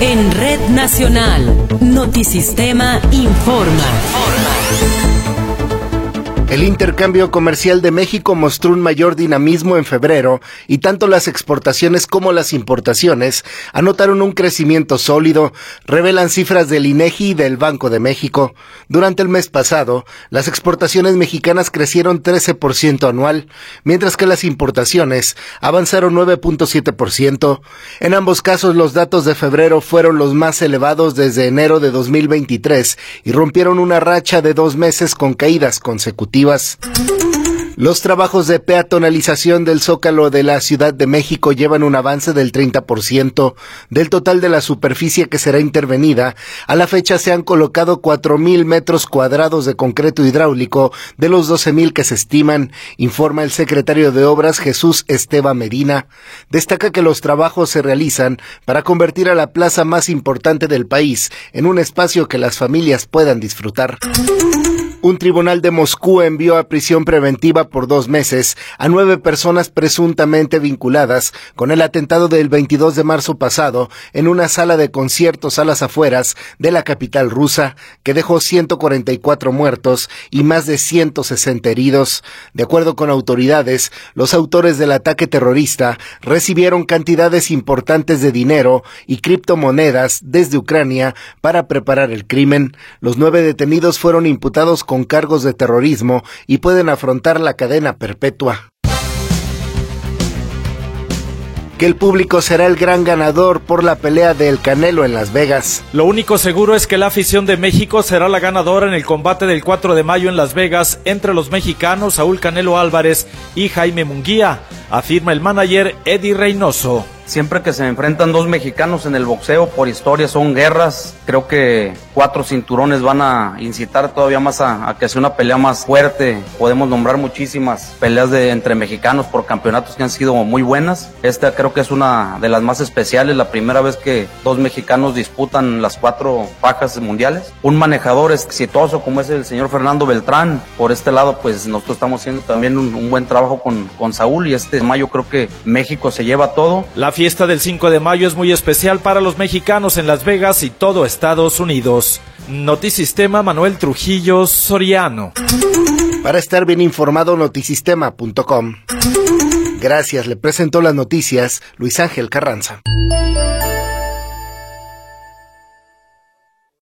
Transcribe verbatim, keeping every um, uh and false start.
En Red Nacional, Notisistema informa. El intercambio comercial de México mostró un mayor dinamismo en febrero y tanto las exportaciones como las importaciones anotaron un crecimiento sólido, revelan cifras del INEGI y del Banco de México. Durante el mes pasado, las exportaciones mexicanas crecieron trece por ciento anual, mientras que las importaciones avanzaron nueve punto siete por ciento. En ambos casos, los datos de febrero fueron los más elevados desde enero de dos mil veintitrés y rompieron una racha de dos meses con caídas consecutivas. Los trabajos de peatonalización del Zócalo de la Ciudad de México llevan un avance del treinta por ciento. Del total de la superficie que será intervenida, a la fecha se han colocado cuatro mil metros cuadrados de concreto hidráulico de los doce mil que se estiman, informa el secretario de Obras Jesús Esteban Medina. Destaca que los trabajos se realizan para convertir a la plaza más importante del país en un espacio que las familias puedan disfrutar. Un tribunal de Moscú envió a prisión preventiva por dos meses a nueve personas presuntamente vinculadas con el atentado del veintidós de marzo pasado en una sala de conciertos a las afueras de la capital rusa, que dejó ciento cuarenta y cuatro muertos y más de ciento sesenta heridos. De acuerdo con autoridades, los autores del ataque terrorista recibieron cantidades importantes de dinero y criptomonedas desde Ucrania para preparar el crimen. Los nueve detenidos fueron imputados con con cargos de terrorismo y pueden afrontar la cadena perpetua. Que el público será el gran ganador por la pelea del Canelo en Las Vegas. Lo único seguro es que la afición de México será la ganadora en el combate del cuatro de mayo en Las Vegas entre los mexicanos Saúl Canelo Álvarez y Jaime Munguía, afirma el manager Eddie Reynoso. Siempre que se enfrentan dos mexicanos en el boxeo, por historia son guerras. Creo que cuatro cinturones van a incitar todavía más a, a que sea una pelea más fuerte. Podemos nombrar muchísimas peleas de entre mexicanos por campeonatos que han sido muy buenas. Esta creo que es una de las más especiales, la primera vez que dos mexicanos disputan las cuatro fajas mundiales. Un manejador exitoso como es el señor Fernando Beltrán. Por este lado, pues nosotros estamos haciendo también un, un buen trabajo con, con Saúl, y este mayo creo que México se lleva todo. La fiesta del cinco de mayo es muy especial para los mexicanos en Las Vegas y todo Estados Unidos. Notisistema, Manuel Trujillo Soriano. Para estar bien informado, notisistema punto com. Gracias, le presentó las noticias Luis Ángel Carranza.